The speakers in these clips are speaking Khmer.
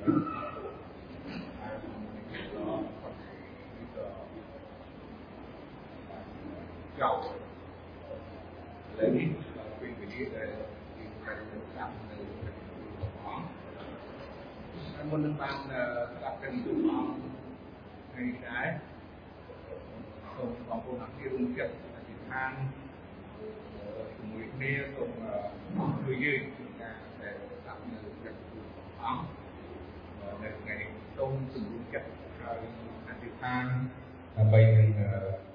Muôn lần bạn gặp cái tụ họp ngày trái cùng có một học viên chất thị than mũi nia cùng người dư là để tạo nên cái tụ họp để ngày tôn sử dụng chất thị than bây giờ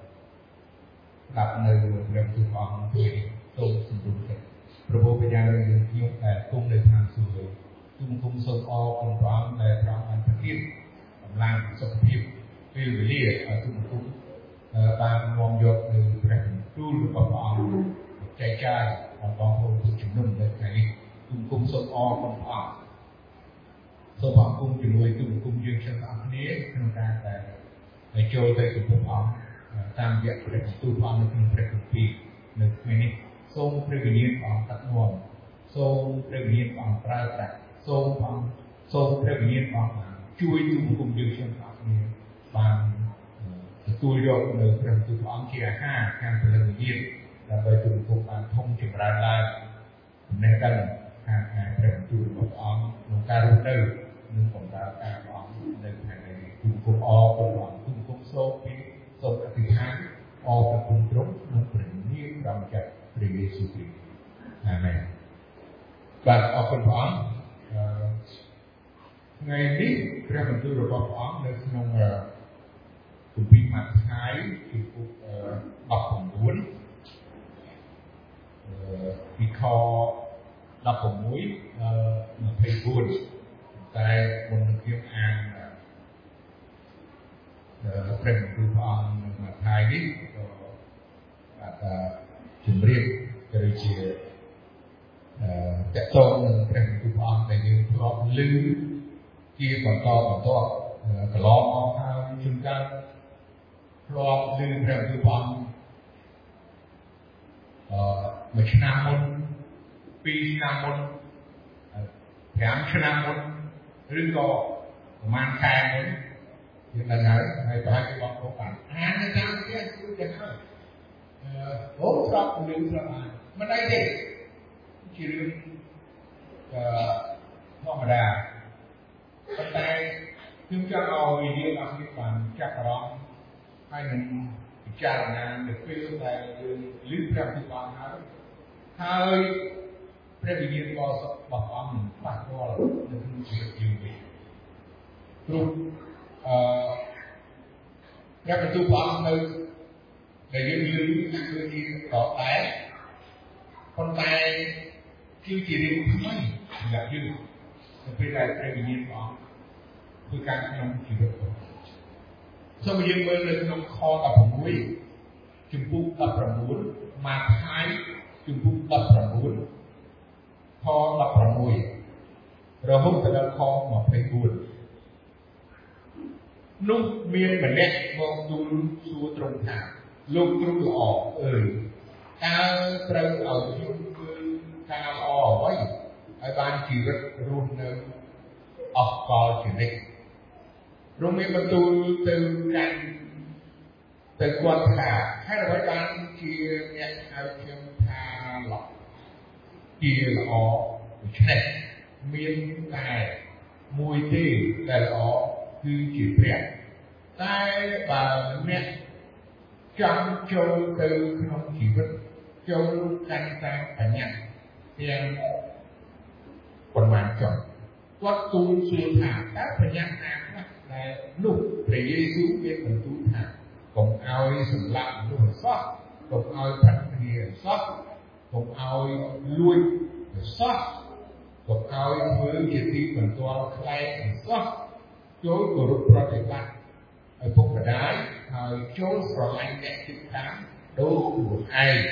đặt nơi làm tụ họp thì tôn sử dụng chất rồi bây giờ dùng cung để tham dự cung sông o cung toán để trong anh thực hiện làm sọc hiệp vì lý ở cung ban mong dọc từ thành tuôn vào phòng chạy và còn hồn của chúng mình để thấy cung sông o cung toán sông phòng cung chỉ nuôi cung dương chân tạm thế chúng ta để trôi tới cung phòng tam diện để tu phòng được một cái phi được này sông prevenient phòng tận nguồn sông prevenient phòng tra trả sông prevenient phòng chui cung dương chân tạm thế bằng tôi được được rằng tu phòng kia ha càng prevenient là bởi tu phòng thông chừng ra lại nên cần hàng prevenient tu phòng nông ca rút đâu nên còn ra cả phòng nên hàng này tu phòng o tu phòng cung sông sông các thứ hai o các cung trống nông prevenient làm chặt Yesus Kristus. Amen. Và ở phần phán ngàyนี้พระบรรลุរបស់ព្រះអង្គនៅក្នុងគម្ពីរម៉ាថាយជំពូក19ពីខ16 24តែមុននឹងខ្ញុំអានព្រះបរមព្រះអង្គនៅម៉ាថាយនេះក៏បាទជំរាបទៅជាតកតងនឹងព្រះបរមព្រះអង្គដែលយើងធ្លាប់ឮជាបន្តកន្លងមកហើយជួនកាលធ្លាប់ឮព្រះបរមព្រះអង្គមួយឆ្នាំមុន2ឆ្នាំមុន5ឆ្នាំមុនឬក៏ប្រហែលខែមុនយើងដឹងហើយប្រហែលជាបងប្អូនបានអាននៅតាមផ្ទះគឺទៅហើយអូស្រាប់លឺស្រាប់អានមិនអីទេជារឿងធម្មតាប៉ុន្តែខ្ញុំចង់ឲ្យយើងអរគុណបានចាប់អារម្មណ៍ហើយនឹងពិចារណានៅពេលដែលយើងឮព្រះពិបានហើយព្រះវិញ្ញាណបរិសុទ្ធរបស់អង្គនឹងប៉ះពាល់នៅក្នុងជីវិតយើងវិញព្រោះព្រះបន្ទូលព្រះអង្គនៅដែលយើងឮគឺជាតតែប៉ុន្តែគឺជារឿងថ្មីសម្រាប់យើងនៅពេលដែលព្រះវិញ្ញាណព្រះអង្គធ្វើការក្នុងជីវិតរបស់សូមយើងមើលនៅក្នុងខ16ជំពូក19ម៉ាថាយជំពូក19ខ16រហូតដល់ខ24នោះមានម្នាក់មកទូលសួរត្រង់ថាលោកគ្រូល្អអើយតើត្រូវឲ្យខ្ញុំធ្វើការល្អអ្វីឲ្យបានជីវិតរស់នៅអស់កលជានិច្ចរំមានបន្ទូលទៅកាន់ទៅគាត់ថាហេតុអ្វីបានជាអ្នកហៅខ្ញុំថាល្អជាល្អដូច្នេះមានតែមួយទេដែលល្អគឺជាព្រះតែបើអ្នកចង់ចូលទៅក្នុងជីវិតចូលកាន់តាមបញ្ញត្តិទាំងប៉ុន្មានចុះគាត់ទូលសួរថាតើបញ្ញត្តិណាខ្លះដែលនោះព្រះយេស៊ូវមានបន្ទូលថាកុំឲ្យសម្លាប់មនុស្សសោះកុំឲ្យប្រាក់គ្នាសោះកុំឲ្យលួចសោះកុំឲ្យធ្វើជាទីបន្ទាល់ខ្លែងសោះចូលគោរពប្រតិបត្តិឲ្យពុកម្ដាយហើយចូលស្រឡាញ់អ្នកជិតខាងដូចខ្លួនឯង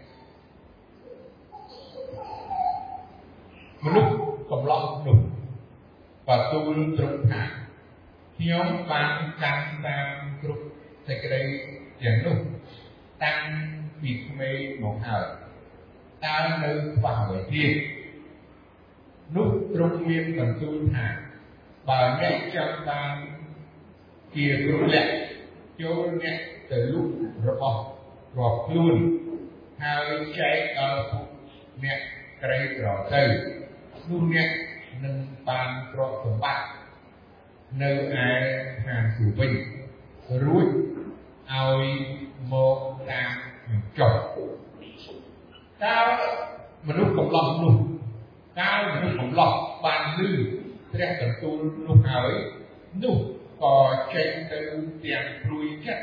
មនុស្សកំឡុងនោះបើទូលត្រង់ថាខ្ញុំបានកាន់តាមគ្រប់សេចក្តីទាំងនោះតាំងពីក្មេងមកហើយតើនៅខ្វះអ្វីទៀតនោះទ្រង់មានបន្ទូលថា bà nhẹ trong bàn kia cũng lẹ chỗ nhẹ từ lúc rọt luôn hai chạy ở nhẹ cây rọt cây luôn nhẹ nâng bàn rọt tầm bạc nơi ai hàng phủ bình rúi ao một đàn trọc cao mà lúc không lòng luôn cao mà lúc không lòng bàn lư thế cần tu lúc hỏi lúc có chạy từ tiền rùi chết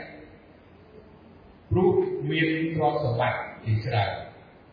rút nguyên do sở bạch thì sẽ là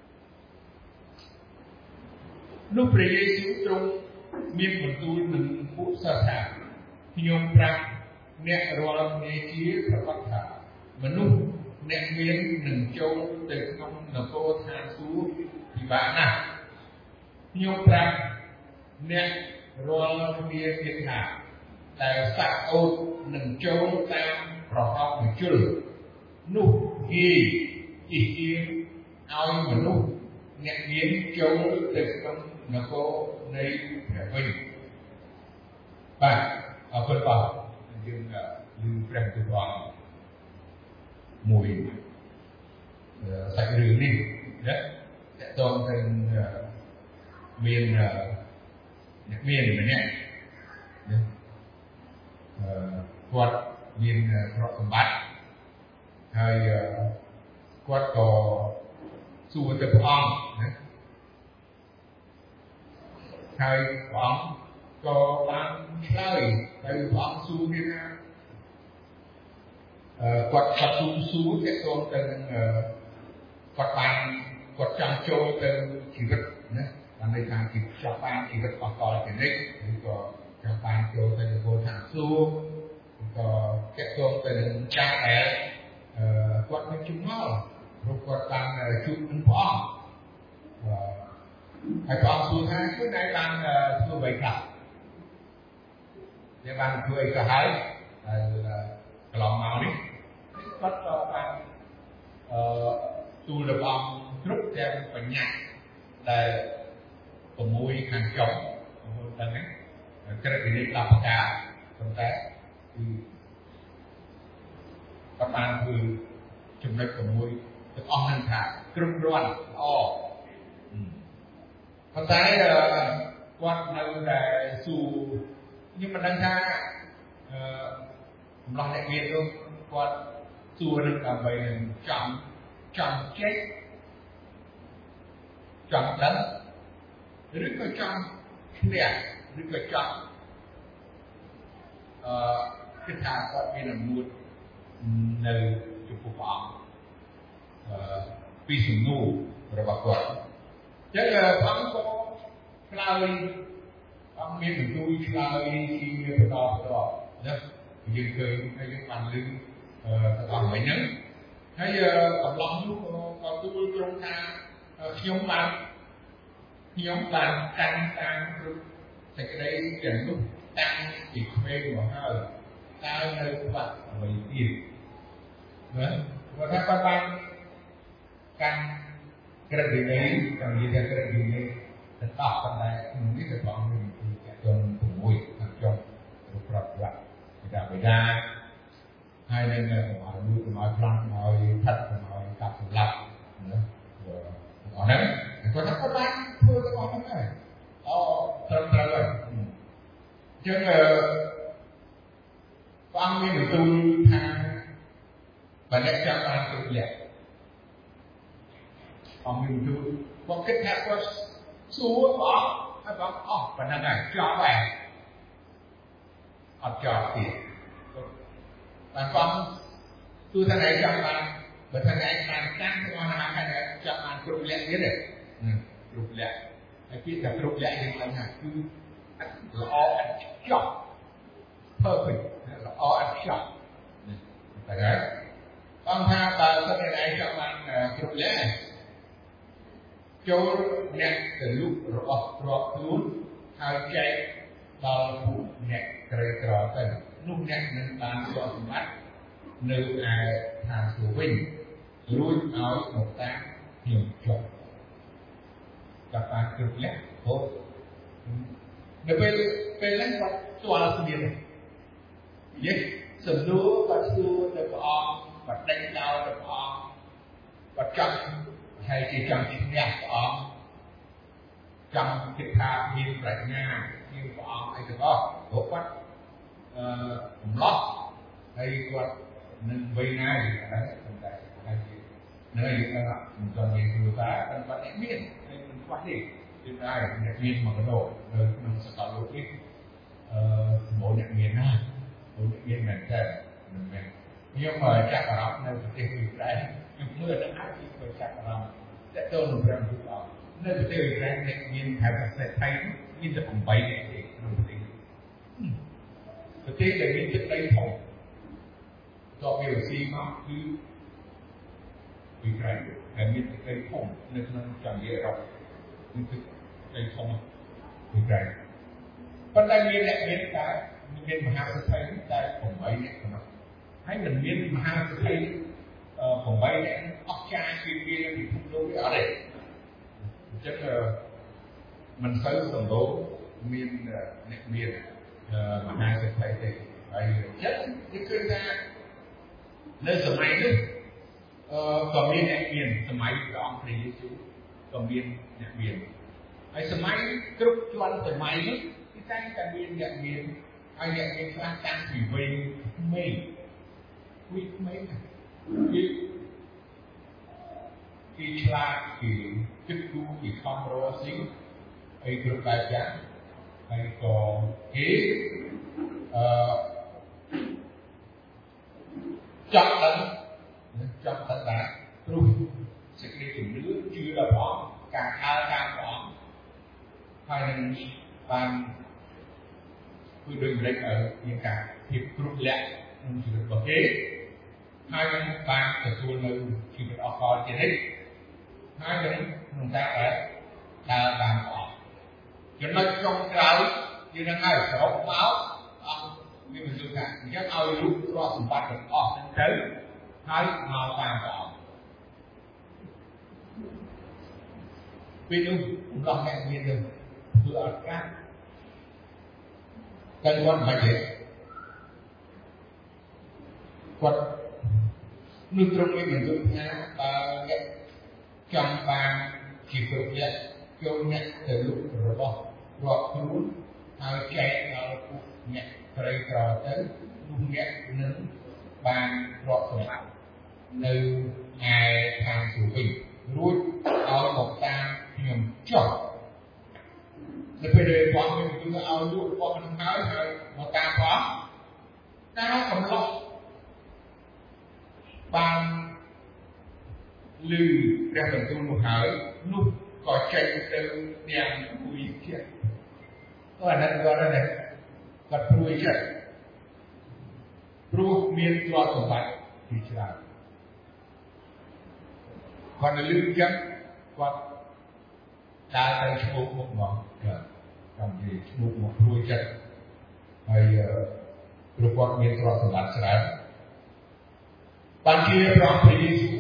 lúcព្រះ Giêsu ទ្រង់មានបន្ទូលនឹងពួកសិស្សថាខ្ញុំប្រាប់អ្នករាល់គ្នាជាប្រកាសថាមនុស្សអ្នកមាននឹងចូលទៅក្នុងនគរឋានសួគ៌ពិបាកណាស់ខ្ញុំប្រាប់អ្នករាល់គ្នាទៀតថាដែលសាក់អូតនឹងចូលតាមប្រហោងជលនោះងាយអ៊ីជាឲ្យមនុស្សអ្នកមានចូលទៅក្នុងនគរនៃព្រះវិញបាទអរគុណបាទយើងឮព្រះបន្ទូលរបស់មួយសាច់រឿងនេះណាតកតងទៅមានអ្នកមានម្នាក់ណាគាត់មានទ្រព្យសម្បត្តិហើយគាត់ក៏សួរទៅព្រះអង្គណាហើយព្រះអង្គក៏បានឆ្លើយទៅព្រះអង្គសួរគេថាគាត់សួរតកតងទៅនឹងគាត់ចង់ចូលទៅជីវិតណាបានន័យថាគេចង់បានជីវិតអកលជានិច្ចឬក៏ចង់បានចូលទៅនគរឋានសួគ៌ក៏តកតងទៅនឹងចាស់ដែលគាត់មានជំងឺព្រោះគាត់បានជួបនឹងព្រះអង្គហើយព្រះអង្គសួរថាគឺដែលបានធ្វើអ្វីខ្លះដែលបានធ្វើអីក៏ហើយកន្លងមកនេះគាត់ក៏បានទូលរបស់គ្រប់ទាំងបញ្ញត្តិដែល6ខាងចុងបងដឹងទេក្រឹតវិនិច្ឆ័យ10ប្រការប៉ុន្តែគឺគាត់បានធ្វើចំណុច6ទាំងអស់នឹងថាគ្រប់គ្រាន់ល្អប៉ុន្តែគាត់នៅតែសួរខ្ញុំមិនដឹងថាកំឡោះអ្នកមាននោះគាត់សួរនឹងដើម្បីនឹងចង់ចេះចង់ដឹងឬក៏ចង់ឈ្នះឬក៏ចង់គិតថាគាត់មានអំនួតនៅចំពោះព្រះអង្គពីសំណួររបស់គាត់អញ្ចឹងព្រះអង្គក៏ឆ្លើយអង្គមានបន្ទូលឆ្លើយជាបន្តណាយើងឃើញហើយយើងបានឮទាំងអស់មិញហ្នឹងហើយកំឡុងនោះក៏ទូលត្រង់ថាខ្ញុំបានកាន់តាមគ្រប់សេចក្តីទាំងនោះតាំងពីក្មេងមកហើយតើនៅបាត់អ្វីទៀតណាគាត់ថាគាត់បានកាន់ក្រឹតវិន័យតាមនិយាយថាក្រឹតវិន័យទាំងអស់ប៉ុន្តែក្នុងនេះក៏បងមានពីចុង6ខាងចុងរូបប្រវត្តិបិតាហើយនឹងកុំឲ្យលួចកុំឲ្យប្លន់កុំឲ្យផិតកុំឲ្យកាប់សម្លាប់ណាអរហ្នឹងគាត់ថាគាត់បានធ្វើទាំងអស់ហ្នឹងហើយត្រឹមត្រូវហើយអញ្ចឹងព្រះអង្គមានបន្ទូលថាបើអ្នកចង់បានគ្រប់លក្ខអង្គមានបន្ទូលគាត់គិតថាគាត់សួរព្រះអង្គហើយព្រះអង្គអស់ប៉ុណ្ណឹងហើយចប់ហើយអត់ចប់ទៀតបានព្រះអង្គទូថាឯងចង់បានបើថាឯងបានកាន់ទាំងអស់ហ្នឹងហើយចង់បានគ្រប់លក្ខទៀតទេគ្រប់លក្ខហើយពាក្យថាគ្រប់លក្ខយើងដឹងថាគឺល្អឥតខ្ចោះ perfect ល្អឥតខ្ចោះតែហើយអង្គថាបើសិនតែឯងចង់បានគ្រប់លក្ខចូលអ្នកទៅលុបរបស់ទ្រព្យខ្លួនហើយចែកដល់ពួកអ្នកក្រីក្រទៅនោះអ្នកនឹងបានទ្រព្យសម្បត្តិនៅឯឋានសួគ៌វិញរួចឲ្យមកតាមខ្ញុំចុះចាប់បានគ្រប់លក្ខហូបនៅពេលហ្នឹងគាត់ស្គាល់ស្មានយេសំណួរគាត់សួរទៅព្រះអង្គគាត់ដេញដោលទៅព្រះអង្គគាត់ចង់ហើយជាចង់ឈ្នះព្រះអង្គចង់គិតថាមានប្រាជ្ញាមានព្រះអង្គអីទាំងអស់ព្រោះគាត់កំឡោះហើយគាត់នឹងវ័យណាដែរប៉ុន្តែហើយនៅយើងថាមិនទាន់មានគ្រូសាគាត់អ្នកមានហើយមិនខ្វះទេគឺដែរអ្នកមានមកកដោនៅក្នុងសកលលោកនេះមកអ្នកមានណាអ្នកមានមែនតើមិនមែនខ្ញុំចាប់អារម្មណ៍នៅប្រទេសអ៊ុយក្រែនខ្ញុំមើលដល់អាចទៅចាប់អារម្មណ៍តើតើនឹងព្រះពុទ្ធអង្គនៅប្រទេសអ៊ុយក្រែនអ្នកមានហៅថាសេដ្ឋីមានតែ8នាក់ទេក្នុងប្រទេសដែលមានទឹកដីធំតើវាស៊ីមកគឺអ៊ុយក្រែនដែលមានទឹកដីធំនៅក្នុងចម្រៀងអឺរ៉ុបគឺទឹកដីធំអ៊ុយក្រែនប៉ុន្តែមានអ្នកមានតែមានមហាសេដ្ឋីតែ8នាក់ប៉ុណ្ណោះហើយមិនមានមហាសេដ្ឋី8នាក់អស្ចារ្យជាងគេនៅពិភពលោកនេះអត់ទេអញ្ចឹងមិនសូវសម្បូរមានអ្នកមានមហាសេដ្ឋីទេហើយអញ្ចឹងគឺឃើញថានៅសម័យនោះក៏មានអ្នកមានសម័យព្រះអង្គព្រះយេស៊ូវក៏មានអ្នកមានហើយសម័យគ្រប់ជាន់សម័យនោះគឺតែមានអ្នកមានហើយអ្នកមានខ្លះតាំងពីវ័យក្មេងពីក្មេងគឺឆ្លាតពីគិតគូរពីខំរកស៊ីហើយគ្រប់បែបយ៉ាងហើយក៏គេចាប់ដឹងដែរព្រោះសេចក្តីជំនឿជឿដល់ព្រះអង្គការដើរតាមព្រះអង្គហើយនឹងបានគឺដូចម្ដេចឲ្យមានការភាពគ្រប់លក្ខក្នុងជីវិតរបស់គេហើយនឹងបានទទួលនៅជីវិតអស់កលជានិច្ចហើយនឹងក្នុងការដើរតាមព្រះអង្គចំណុចចុងក្រោយយើងនឹងឲ្យសរុបមកអង្គមានបញ្ជាក់ថាអញ្ចឹងឲ្យរូបទ្រព្យសម្បត្តិទាំងអស់ហ្នឹងទៅហើយមកតាមព្រះអង្គពេលនោះអំឡោះអ្នកមានទៅធ្វើអត់កាត់តែគាត់មិនទេគាត់នឹងត្រង់មានបញ្ជាក់ថាបើអ្នកចង់បានជីវិតអ្នកចូលអ្នកទៅលុបរបស់រាប់ខ្លួនហើយចែកដល់ពួកអ្នកក្រីក្រទៅនោះអ្នកនឹងបានរកសម្បត្តិនៅឯខាងសួគ៌វិញរួចឲ្យមកតាមខ្ញុំចុះនៅពេលដែលព្រះអង្គមានជំនឿឲ្យលក់របស់នឹងហើយមកតាមព្រះតាមកំឡុះបានឮព្រះបន្ទូលនោះហើយនោះក៏ចេញទៅទាំងគួយចិត្តអាណិតគាត់ដែរគាត់ព្រួយចិត្តព្រោះមានទ្រព្យសម្បត្តិជាច្រើនគាត់នៅលឺចឹងគាត់ដើរទៅឈ្មោះមុខមកគាត់ចង់និយាយឈ្មោះមកព្រួយចិត្តហើយព្រោះគាត់មានទ្រព្យសម្បត្តិច្រើនបានជាព្រះព្រះយេស៊ូវ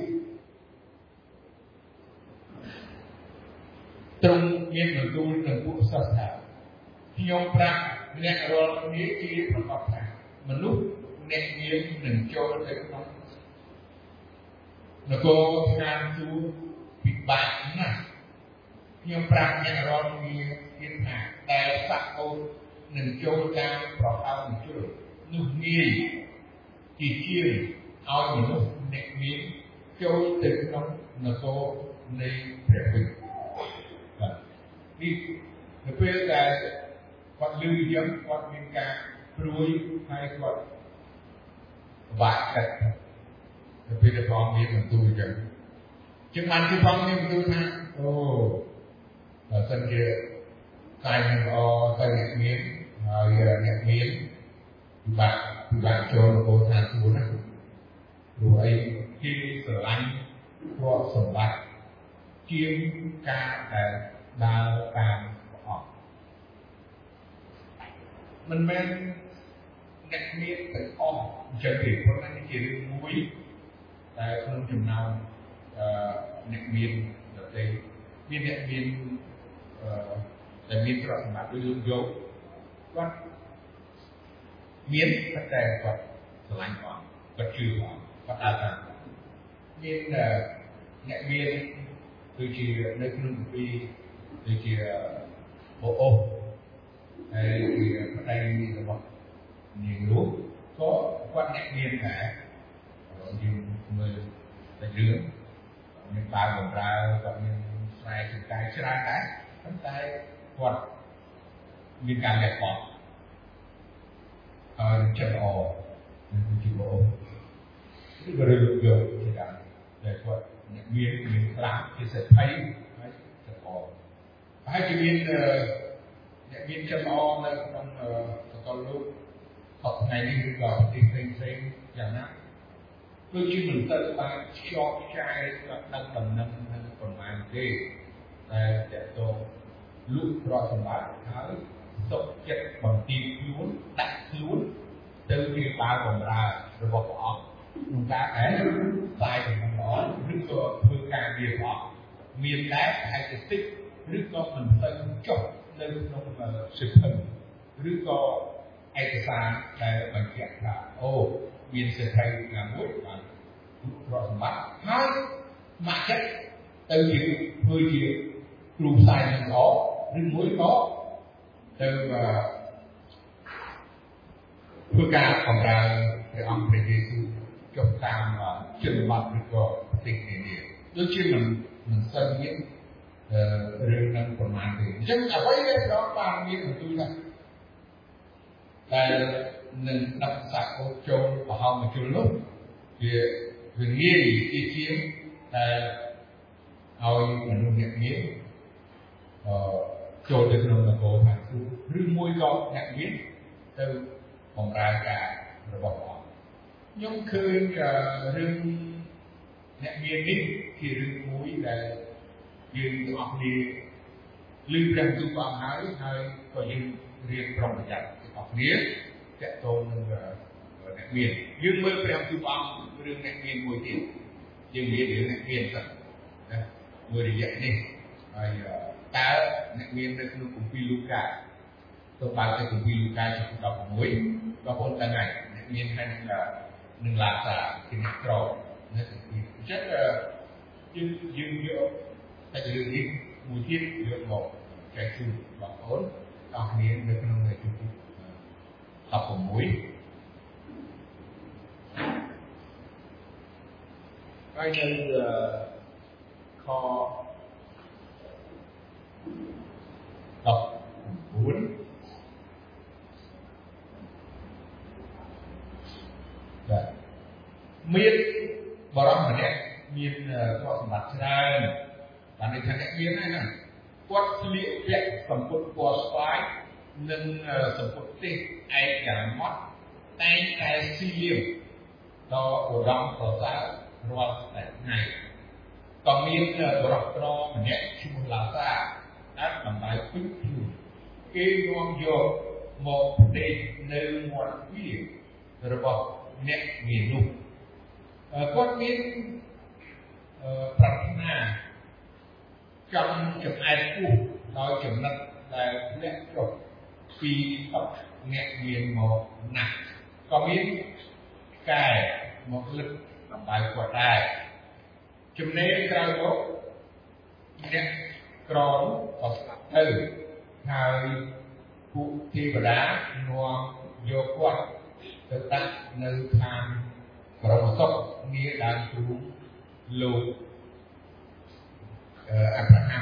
ទ្រង់មានបន្ទូលនឹងពួកសិស្សថាខ្ញុំប្រាប់អ្នករាល់គ្នាជាប្រកបថាមនុស្សអ្នកមាននឹងចូលទៅក្នុងនគរឋានសួគ៌ពិបាកណាស់ខ្ញុំប្រាប់អ្នករាល់គ្នាទៀតថាដែលសាក់អូននឹងចូលតាមប្រហោងជលនោះងាយជាជាងឲ្យមនុស្សអ្នកមានចូលទៅក្នុងនគរនៃព្រះវិញ្ញាណនេះនៅពេលដែលគាត់លឺយ៉ាងគាត់មានការព្រួយហើយគាត់បាក់ចិត្តនៅពេលដែលព្រះអង្គមានបន្ទូលចឹងជាងបានគឺព្រះអង្គមានបន្ទូលថាអូបើសិនជាកាយនឹងល្អទៅអ្នកមានហើយអ្នកមានពិបាកចូលនគរឋានសួគ៌ណាព្រោះអីគេស្រឡាញ់ទ្រព្យសម្បត្តិជាងការដែលដើរតាមព្រះអង្គមិនមែនអ្នកមានទាំងអស់អញ្ចឹងទេព្រោះនេះជារឿងមួយតែក្នុងចំណោមអ្នកមានដទៃមានអ្នកមានតែមានទ្រព្យសម្បត្តិដូចយកគាត់មានតែគាត់ស្រឡាញ់គាត់គាត់ជឿគាត់ដើរតាមមានអ្នកមានគឺជានៅក្នុងគម្ពីរគឺជាបអូសហើយជាប្តីរបស់នាងនោះក៏គាត់អ្នកមានដែរយើងមើលតែរឿងមានបាវបំរើគាត់មានស្រែចម្ការច្រើនដែរប៉ុន្តែគាត់មានការលះបង់ហើយចិត្តល្អនឹងគឺជាបអូសគឺក៏រឿងយកជាដើមតែគាត់អ្នកមានស្លាប់ជាសេដ្ឋីហើយចិត្តល្អហើយជាមានអ្នកមានចិត្តល្អនៅក្នុងសកលលោកសពថ្ងៃនេះឬក៏ប្រទេសផ្សេងៗយ៉ាងណាដូចជាមិនទៅបានខ្ជាប់ខ្ចាយក៏ដឹកដំណឹងនឹងប្រមាណទេតែតើតោលុបប្រសម្បត្តិហើយសុខចិត្តបន្ទាបខ្លួនដាក់ខ្លួនទៅជាបាវបំរើរបស់ព្រះអង្គក្នុងការផ្សាយដំណឹងល្អឬក៏ធ្វើការងារព្រះអង្គមានដែរប្រហែលជាតិចឬក៏មិនទៅចុះនៅក្នុងសិទ្ធិឬក៏ឯកសារដែលបញ្ជាក់ថាអូមានសេដ្ឋីណាមួយបានប្រសម្បត្តិហើយមកចិត្តទៅជាធ្វើជាគ្រូផ្សាយនឹងល្អឬមួយក៏ទៅធ្វើការបម្រើព្រះអង្គព្រះយេស៊ូវចុះតាមជនបទឬក៏ប្រទេសនានាដូចជាមិនសូវមានរឿងនឹងប្រមាណទេអញ្ចឹងអ្វីដែលព្រះអង្គបានមានបន្ទូលថាដែលនឹងដឹកសាកោចូលបហោមជុលនោះវាងាយទីជាងដែលឲ្យមនុស្សអ្នកមានចូលទៅក្នុងនគរឋានសួគ៌ឬមួយក៏អ្នកមានទៅបម្រើការរបស់ព្រះអង្គខ្ញុំឃើញរឿងអ្នកមាននេះជារឿងមួយដែលយើងទាំងអស់គ្នាឮព្រះបន្ទូលព្រះអង្គហើយក៏យើងរៀនប្រុងប្រយ័ត្នទាំងអស់គ្នាតកតងនឹងអ្នកមានយើងមើលព្រះបន្ទូលព្រះអង្គរឿងអ្នកមានមួយទៀតយើងនិយាយរឿងអ្នកមានទៅណាមួយរយៈនេះហើយតើអ្នកមាននៅក្នុងគម្ពីរលូកាទៅបើកទៅគម្ពីរលូកាចំ16បងប្អូនដឹងហើយអ្នកមានហើយនឹងឡាសាជាអ្នកក្រនៅគម្ពីរអញ្ចឹងយើងយកតែរឿងនេះមួយទៀតយកមកចែកជូនបងប្អូនអស់គ្នានៅក្នុងគម្ពីរ16ហើយនៅខ19មានបរិមម្នាក់មានទ្រព្យសម្បត្តិច្រើនបានន័យថាអ្នកមានហើយណាគាត់ស្លៀកពាក់សម្ពុតពណ៌ស្វាយនិងសម្ពុតទេសឯកយ៉ាងម៉ត់តែងតែស៊ីលាវដល់ឧត្តមប្រសើររាល់តែថ្ងៃក៏មានបរិបត្រម្នាក់ឈ្មោះឡាសាអាចបំបីពេញខ្លួនគេនាំយកមកផ្ដេកនៅមាត់ទ្វាររបស់អ្នកមាននោះគាត់មានប្រាថ្នាចង់ចំអែតពោះដោយចំណិតដែលធ្លាក់ចុះពីទឹកអ្នកមានមកណាស់ក៏មានកែមកលឹកដើម្បីគាត់ដែរចំណេញក្រោយមកអ្នកក្រក៏ស្លាប់ទៅហើយពួកទេវតានាំយកគាត់ទៅដាក់នៅឋានបរមសុខនាដើមទ្រូងលោកអាប់រ៉ាហាំ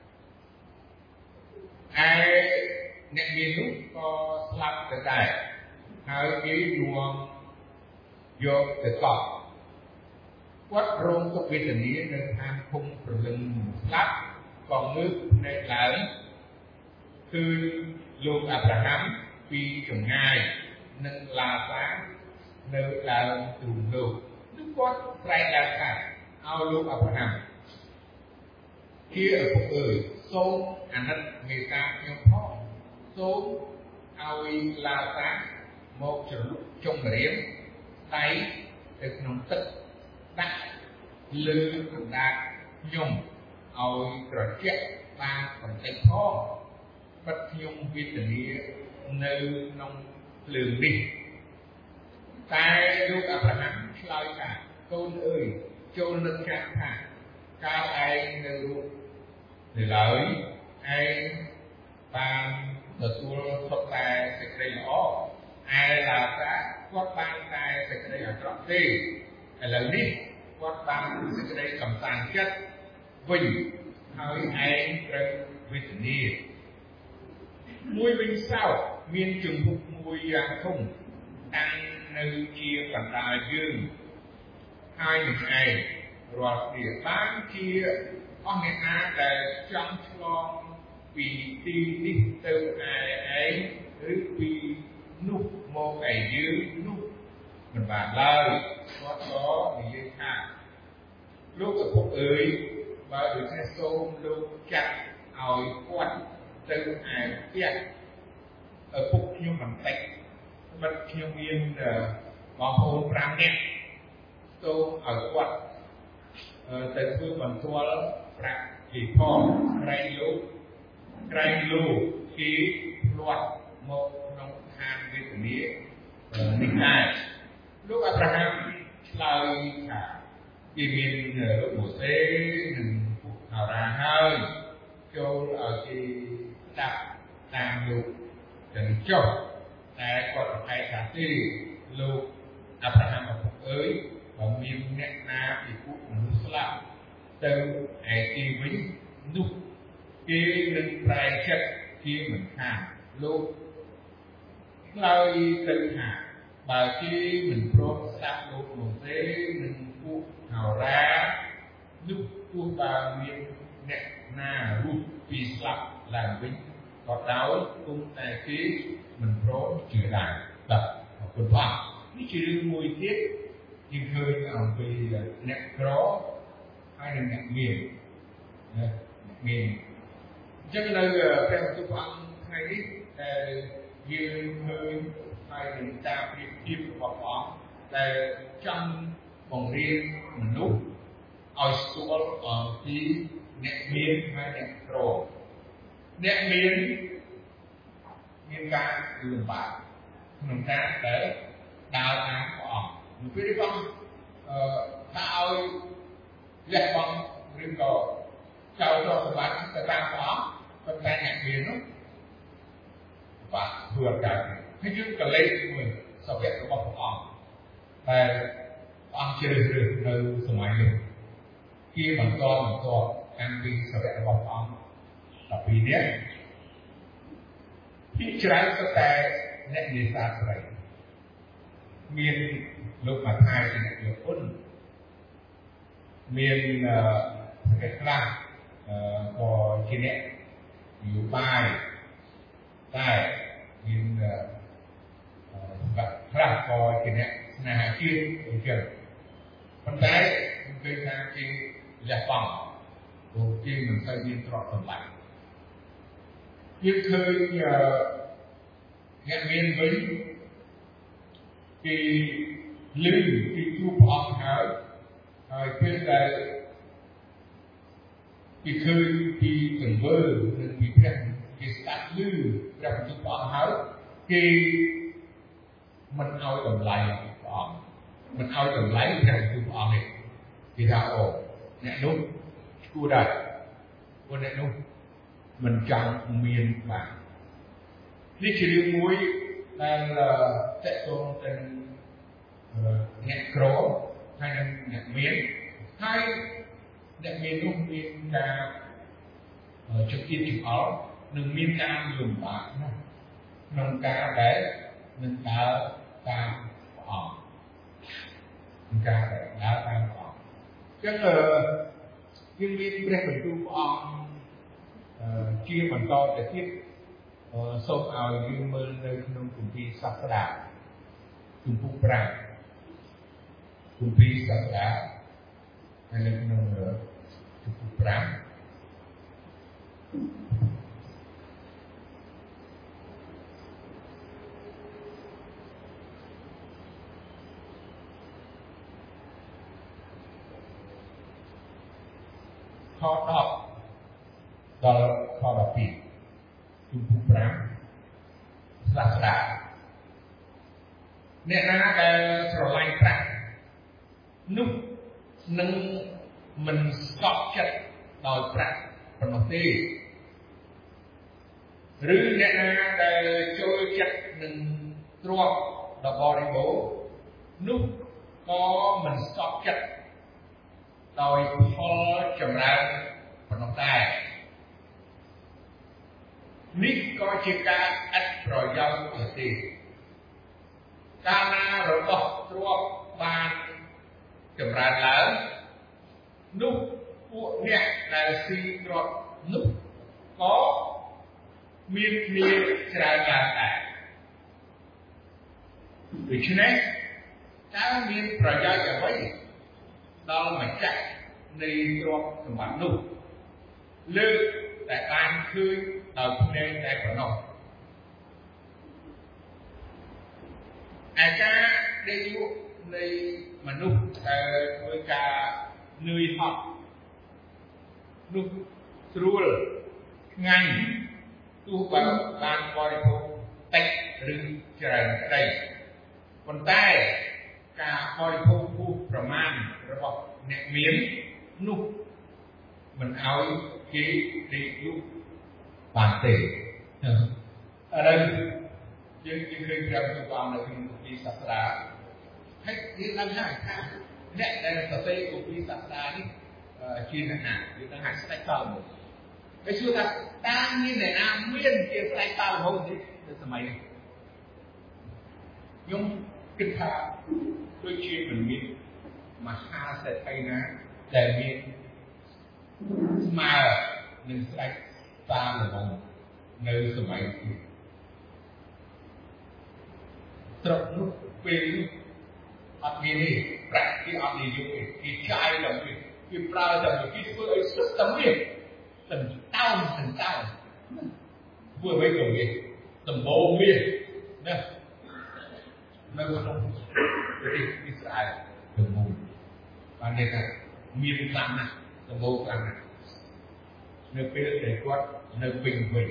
ហើយអ្នកមាននោះក៏ស្លាប់ទៅដែរហើយគេនាំយកទៅកប់គាត់រងទុក្ខវេទនានៅឋានភូមិព្រលឹងស្លាប់ក៏ងើបភ្នែកឡើងគឺលោកអាប់រ៉ាហាំពីចម្ងាយនឹងឡាសានៅដើមទ្រូងលោកនោះគាត់ស្រែកឡើងថាឲ្យលោកអាប់រ៉ាហាំជាឪពុកអើយសូមអាណិតមេត្តាខ្ញុំផងសូមឲ្យឡាសាមកជ្រលក់ចុងរៀមដៃទៅក្នុងទឹកដាក់លើអណ្ដាតខ្ញុំឲ្យត្រជាក់បានបន្តិចផងបាត់ខ្ញុំវេទនានៅក្នុងភ្លើងនេះតែលោកអាប់រ៉ាហាំឆ្លើយថាកូនអើយចូលនឹកចាំថាកាលឯងនៅរូបនៅឡើយឯងបានទទួលសុខតែសេចក្តីល្អឯឡាសាគាត់បានតែសេចក្តីអាក្រក់ទេឥឡូវនេះគាត់បានសេចក្តីកំសាន្តចិត្តវិញហើយឯងត្រូវវេទនាមួយវិញសោតមានជំហុកមួយយ៉ាងធំតាំងនៅជាកណ្ដាលយើងហើយនឹងឯងរាល់គ្នាបានជាអស់អ្នកណាដែលចង់ឆ្លងពីទីនេះទៅឯងឬពីនោះមកឯយើងនោះមិនបានឡើយគាត់ក៏និយាយថាលោកឪពុកអើយបើដូច្នេះសូមលោកចាត់ឲ្យគាត់ទៅឯផ្ទះឪពុកខ្ញុំបន្តិចបិទខ្ញុំមានបងប្អូន5នាក់សូមឲ្យគាត់ទៅធ្វើបន្ទាល់ប្រាក់ពីផងក្រែងលោកគេផ្លាត់មកក្នុងឋានវេទនានេះដែរលោកអាប់រ៉ាហាំឆ្លើយថាគេមានលោកម៉ូសេនិងពួកអារ៉ាហើយចូលឲ្យគេស្ដាប់តាមលោកទាំងចុះតែគាត់ប្រកែកថាទេលោកអាប់រ៉ាហាំឪពុកអើយបើមានអ្នកណាពីពួកមនុស្សស្លាប់ទៅឯគេវិញនោះគេនឹងប្រែចិត្តជាមិនខានលោកឆ្លើយទៅថាបើគេមិនព្រមស្ដាប់លោកម៉ូសេនិងពួកហោរានោះទោះបើមានអ្នកណារូបពីស្លាប់ឡើងវិញក៏ដោយគុំតែគេមិនព្រមជឿដែរបាទអរគុណបាទនេះជារឿងមួយទៀតយើងឃើញអំពីអ្នកក្រហើយនិងអ្នកមានណាមានអញ្ចឹងនៅព្រះបន្ទូលព្រះអង្គថ្ងៃនេះដែលយើងឃើញហើយនឹងតាមប្រៀបធៀបរបស់ព្រះអង្គដែលចង់បង្រៀនមនុស្សឲ្យស្គាល់អំពីអ្នកមានហើយអ្នកក្រអ្នកមានការលំបាកក្នុងការដែលដើរតាមព្រះអង្គនៅពេលព្រះអង្គថាឲ្យលះបង់ឬក៏ចោលទ្រព្យសម្បត្តិទៅតាមព្រះអង្គប៉ុន្តែអ្នកមាននោះបាទធ្វើអត់កើតហើយយើងក៏លេចមួយសវៈរបស់ព្រះអង្គតែព្រះអង្គជ្រើសរើសនៅសម័យនោះគេបន្តតាមពីសវៈរបស់ព្រះអង្គ12នាក់ពីច្រើនទៅតែអ្នកនេសាទត្រីមានលោកម៉ាថាយជាអ្នកយកពុនមានអ្នកខ្លះក៏ជាអ្នកនយោបាយតែមានខ្លះក៏ជាអ្នកស្នេហាជាតិអញ្ចឹងប៉ុន្តែគឺថាគេលះបង់ព្រោះគេមិនសូវមានទ្រព្យសម្បត្តិយើងឃើញអ្នកមានវិញគេលឺគេជួបព្រះអង្គហើយពេលដែលគេឃើញពីទង្វើនិងពីព្រះគេស្ដាប់ឮព្រះបន្ទូលព្រះអង្គហើយគេមិនឲ្យតម្លៃព្រះអង្គមិនឲ្យតម្លៃព្រះបន្ទូលព្រះអង្គទេគេថាអូអ្នកនោះឈួរដែរព្រោះអ្នកនោះមិនចង់មានបាននេះជារឿងមួយដែលតកតងទៅអ្នកក្រហើយនិងអ្នកមានហើយអ្នកមាននោះមានការជំនឿចង្អុលនិងមានការលំបាកណាស់ក្នុងការដែលនឹងដើរតាមព្រះអង្គក្នុងការដែលដើរតាមព្រះអង្គអញ្ចឹងយើងមានព្រះបន្ទូលព្រះអង្គជាបន្តទៅទៀតសូមឲ្យយើងមើលនៅក្នុងគម្ពីរសាស្ត្រាជំពូក5គម្ពីរសាស្ត្រាហើយនៅក្នុងជំពូក5ខ10ដល់ខ12ជំពូក5ខសាស្ត្រាអ្នកណាដែលស្រឡាញ់ប្រាក់នោះនឹងមិនស្កប់ចិត្តដោយប្រាក់ប៉ុណ្ណោះទេឬអ្នកណាដែលចូលចិត្តនឹងទ្រព្យដ៏បរិបូរណ៍នោះក៏មិនស្កប់ចិត្តដោយផលចម្រើនប៉ុណ្ណោះដែរនេះក៏ជាការឥតប្រយោជន៍ទៅទេកាលណារបស់ទ្រព្យបានចម្រើនឡើងនោះពួកអ្នកដែលស៊ីទ្រព្យនោះក៏មានគ្នាច្រើនឡើងដែរដូច្នេះតើមានប្រយោជន៍អ្វីដល់ម្ចាស់នៃទ្រព្យសម្បត្តិនោះលើកតែបានឃើញដោយភ្នែកតែប៉ុណ្ណោះឯការដេកលក់នៃមនុស្សដែលធ្វើការនឿយហត់នោះស្រួលថ្ងៃទោះបើបានបរិភោគតិចឬច្រើនក្តីប៉ុន្តែការបរិភោគហួសប្រមាណរបស់អ្នកមាននោះមិនឲ្យគេដេកលក់បានទេឥឡូវយើងឃើញព្រះពុទ្ធអង្គនៅក្នុងគម្ពីរសាស្ត្រាហើយយើងដឹងថាអ្នកដែលសរសេរគម្ពីរសាស្ត្រានេះជាអ្នកណាយើងដឹងថាស្ដេចសាឡូមោនហើយសួរថាតើមានអ្នកណាមានជាស្ដេចសាឡូមោនទេនៅសម័យនេះខ្ញុំគិតថាដូចជាមិនមានមហាសេដ្ឋីណាដែលមានស្មើនឹងស្ដេចសាឡូមោននៅសម័យនេះត្រឹមនោះពេលនោះអត់មានទេប្រាក់គេអត់និយមទេគេចាយដល់គេប្រើតែគេធ្វើឲ្យសុទ្ធតែមានទាំងតោនធ្វើអ្វីក៏មានដំបូងមានណានៅក្នុងប្រទេសអ៊ីស្រាអែលដំបូងបាននិយាយថាមានខ្លាំងណាស់ដំបូងខ្លាំងណាស់នៅពេលដែលគាត់នៅពេញវ័យ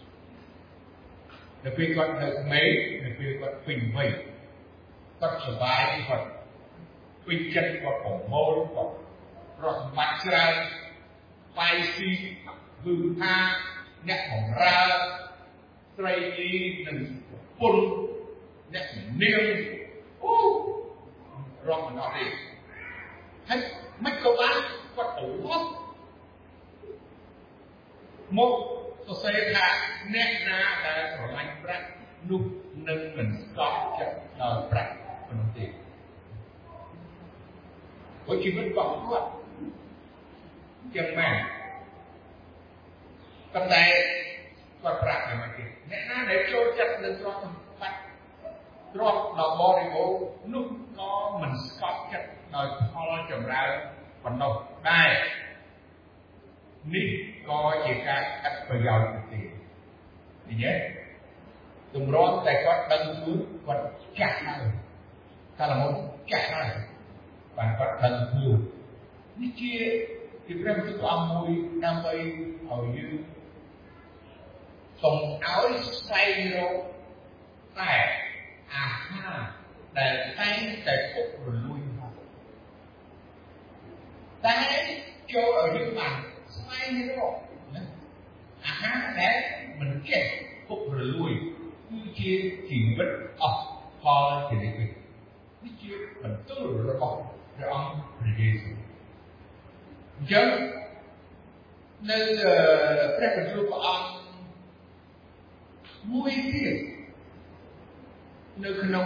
នៅពេលគាត់នៅក្មេងនៅពេលគាត់ពេញវ័យគាត់សប្បាយគាត់ពេញចិត្តគាត់ប្រមូលគាត់រកសម្បត្តិច្រើនបាយស៊ីគឺថាអ្នកបម្រើស្រីញីនិងប្រពន្ធអ្នកនាងអូរកមិនអត់ទេហើយមិនក៏បានគាត់ទៅរកមកសរសេរថាអ្នកណាដែលស្រឡាញ់ប្រាក់នោះនឹងមិនស្កប់ចិត្តដល់ប្រាក់ប៉ុណ្ណោះទេព្រោះជីវិតរបស់គាត់យ៉ាងម៉េចប៉ុន្តែគាត់ប្រាប់យ៉ាងម៉េចទេអ្នកណាដែលចូលចិត្តនឹងទ្រព្យសម្បត្តិទ្រព្យដ៏បរិបូរណ៍នោះក៏មិនស្កប់ចិត្តដោយផលចម្រើនប៉ុណ្ណោះដែរនេះក៏ជាការឥតប្រយោជន៍ទៅទេនិយាយទម្រាំតែគាត់ដឹងខ្លួនគាត់ចាស់ហើយសាឡូមោនចាស់ហើយបានគាត់ដឹងខ្លួននេះជាព្រះពុទ្ធអង្គមួយដើម្បីឲ្យយើងសូមឲ្យស្វែងរកតែអាហារដែលតែងតែពុករលួយមកតែចូលឲ្យយើងបានស្វែងរកអាហារដែលមិនចេះពុករលួយគឺជាជីវិតអស់ផលជានិច្ចនេះជាបន្ទូលរបស់ព្រះអង្គព្រះយេស៊ូវអញ្ចឹងនៅព្រះបន្ទូលព្រះអង្គមួយទៀតនៅក្នុង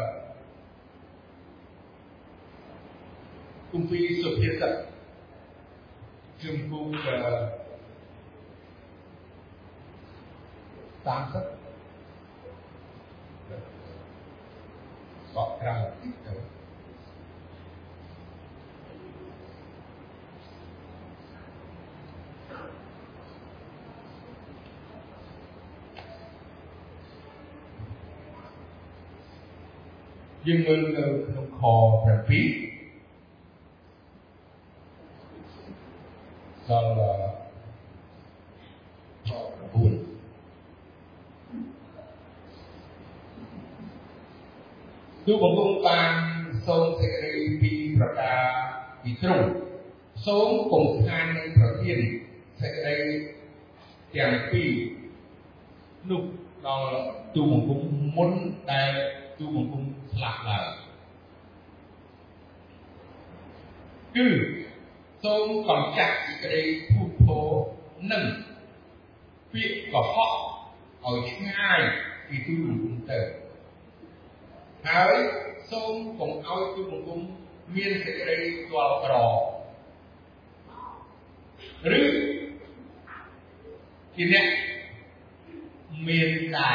គម្ពីរសុភាសិតជំពូក30បកក្រៅតិចទៅយើងមើលនៅក្នុងខ7ដល់ខ9 ទូបង្គំបានសូមសេចក្តីពីប្រការពីទ្រង់សូមគង់ស្ថាននឹងប្រធានសេចក្តីទាំងពីរនោះដល់ទូបង្គំមុនដែលទូបង្គំស្លាប់ឡើងគឺសូមកំចាត់សេចក្តីភូតភរនិងពាក្យកុហកឲ្យឆ្ងាយពីទូបង្គំទៅហើយសូមកុំឲ្យទូបង្គំមានសេចក្តីទាល់ក្រឬជាអ្នកមានតែ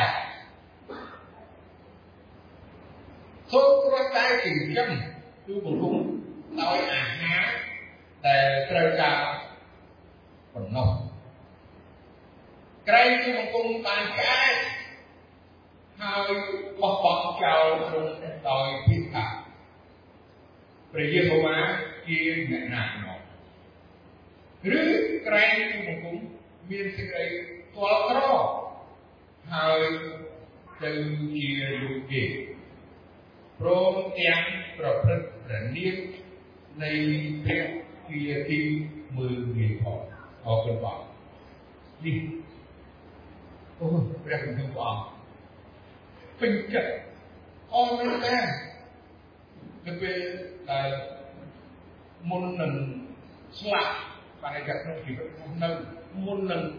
សូមគ្រាន់តែចិញ្ចឹមទូបង្គំដោយអាហារដែលត្រូវការប៉ុណ្ណោះក្រែងទូបង្គំបានឆ្អែតហើយបោះបង់ចោលទ្រង់ដោយភិក្ខាព្រះយេហូវ៉ាជាអ្នកណានោះឬក្រែងទូបង្គំមានសេចក្តីទាល់ក្រហើយទៅជាលោកគេព្រមទាំងប្រព្រឹត្តព្រះនាមនៃព្រះជាទីមើលងាយផងអរគុណបងនេះអូព្រះគុណព្រះអង្គពេញចិត្តអរមែនតើនៅពេលដែលមុននឹងស្លាប់បានតែក្នុងជីវិតនៅមុននឹង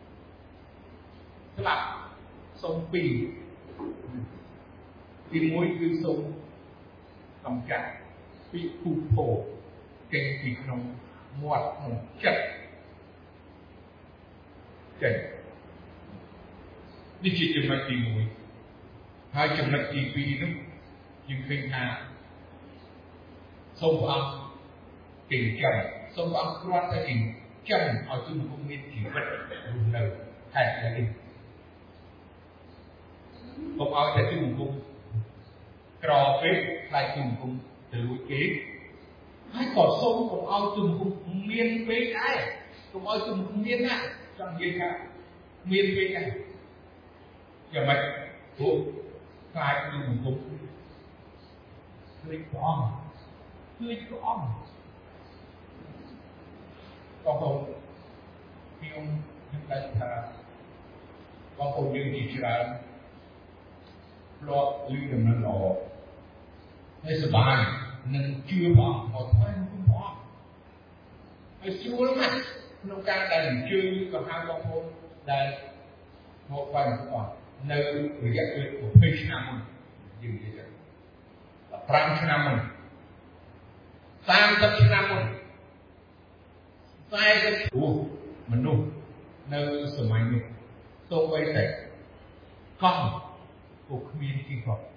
ស្លាប់សូមពីរទីមួយគឺសូមកំចាត់ពីភូតភរចេញពីក្នុងមាត់ក្នុងចិត្តចេញនេះជាចំណុចទីមួយហើយចំណុចទីពីរនោះយើងឃើញថាសូមព្រះអង្គចិញ្ចឹមសូមព្រះអង្គគ្រាន់តែចិញ្ចឹមឲ្យទូបង្គំមានជីវិតរស់នៅហេតុតែនេះកុំឲ្យតែទូបង្គំក្រពេកខ្លាចទូបង្គំទៅលួចគេហើយក៏សូមកុំឲ្យទូបង្គំមានពេកដែរកុំឲ្យទូបង្គំមានណាចង់និយាយថាមានពេកដែរយ៉ាងម៉េចព្រោះខ្លាចទូបង្គំឃើញព្រះអង្គឃើញព្រះអង្គបងប្អូនខ្ញុំដឹងថាបងប្អូនយើងជាច្រើនធ្លាប់ឮដំណឹងល្អហើយសប្បាយនឹងជឿព្រះអង្គមកថ្វាយគុណព្រះអង្គហើយស្រួលណាស់ក្នុងការដែលអញ្ជើញក៏ហៅបងប្អូនដែលមកថ្វាយគុណព្រះអង្គនៅរយៈពេល20ឆ្នាំមុនយើងនិយាយ15ឆ្នាំមុន30ឆ្នាំមុន40ព្រោះមនុស្សនៅសម័យនេះសូម្បីតែកង់ក៏គ្មានទីកក់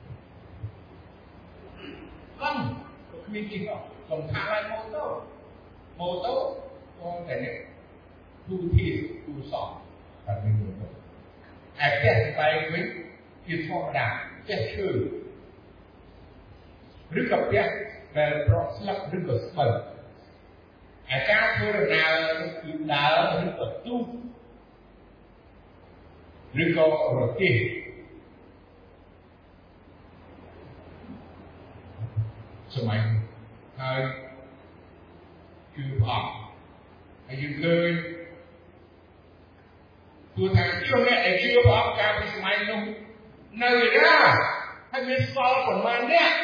កង់ក៏គ្មានទីកក់សំខាន់ហើយម៉ូតូក៏តែនេះទូទីទូសងតែមានម៉ូតូឯផ្ទះស្បែកវិញជាធម្មតាផ្ទះឈើឬក៏ផ្ទះដែលប្រក់ស្លឹកឬក៏ស្បូវឯការធ្វើដំណើរគឺដើរឬក៏ទូកឬក៏រទេះសម័យហើយគឺព្រះអង្គហើយយើងឃើញទូថាជំនះដែលជឿព្រះអង្គកាលពីសម័យនោះនៅឯណាហើយមានសល់ប្រមាណនេះ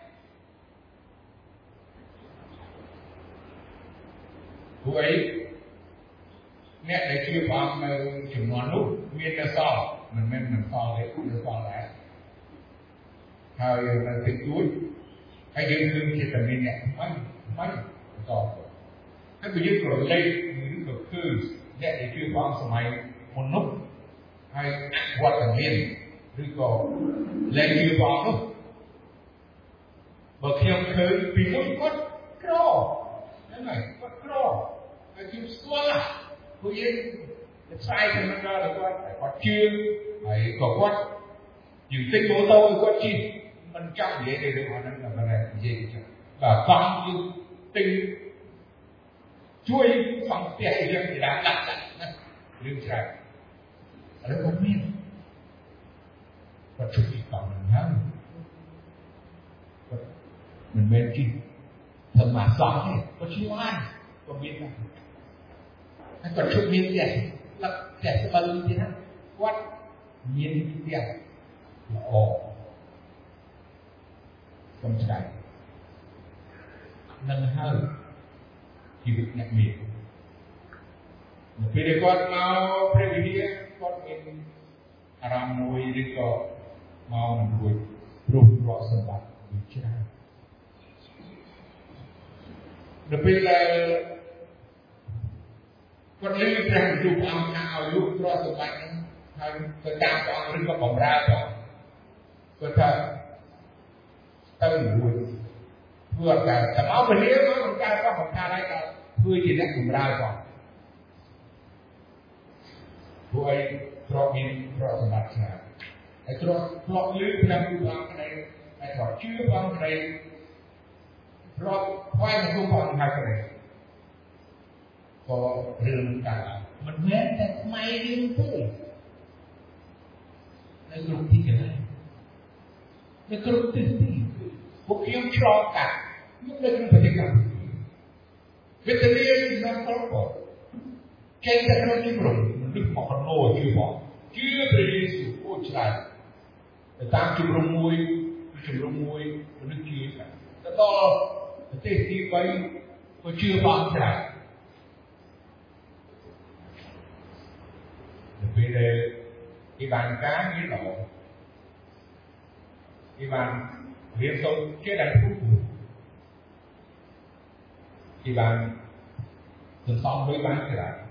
ព្រោះអីអ្នកដែលជឿព្រះអង្គនៅចំនួននោះមានតែសល់មិនមែនមិនសល់ទេគឺសល់ដែរហើយនៅទីទួយហើយយើងឃើញជាតែមានអ្នកថ្មីបន្តហើយបើយើងក៏លេខឬក៏គឺអ្នកដែលជឿព្រះអង្គសម័យមុននោះហើយវត្តមានឬក៏លែងជឿព្រះអង្គនោះបើខ្ញុំឃើញពីមុនគាត់ក្រហ្នឹងហើយគាត់ក្រហើយខ្ញុំស្គាល់ព្រោះយើងផ្សាយទៅនឹងដល់គាត់ជឿហើយក៏គាត់យើងទិញម៉ូតូគាត់ជិះមិនចង់និយាយរឿងហ្នឹងតែនិយាយចឹងបាទកង់យើងទិញជួយសង់ផ្ទះយើងពីដើមដាក់ណារឿងច្រើនឥឡូវគាត់មានគាត់ជួយកង់ហ្នឹងហើយ mình men chi thần mà sống này có chiếu ai có biết không hay còn chút miếng tiền là tiền sẽ bao nhiêu tiền á quát miếng tiền là ồ không chạy nâng hơn chỉ việc nhặt miệng vì để con mau previdia con mình aram mùi đi có mau mình mùi rung rõ sân bạc bị chết được vì là con lấy rằng dùng ông nào lúc rõ sân bạc hay tôi tạm có ông có bóng ra rồi tôi thật tôi mùi vừa cả tầm áo mình nếu có một ca có một ca đây là vừa chỉ đã cùng ra rồi vụ ấy trọ min trọ sân bạc nàyไอ้ตัวเพราะลึกพลังดูบางในไอ้ถอดชื่อบางในเพราะควายมันดูบางในก็เรื่องต่างมันแม้แต่ไม่เรื่องตู้ในกลุ่มที่ไหนในกลุ่มที่พวกยังชอบกันยุคในกลุ่มปฏิกรรมวิทยาลัยนั่นก็แค่แต่เราที่กลุ่มมันลึกพอขโนชื่อบอกชื่อพระเยซูโอ้ใช่ตามจุดลงมวยมันนึกชื่อกันแล้วก็เต้ที่ไปก็ชื่อบางใช่vì cái bàn cá như lộ cái bàn liên tục cái đàn phúc cái bàn từng xong với bán cái lại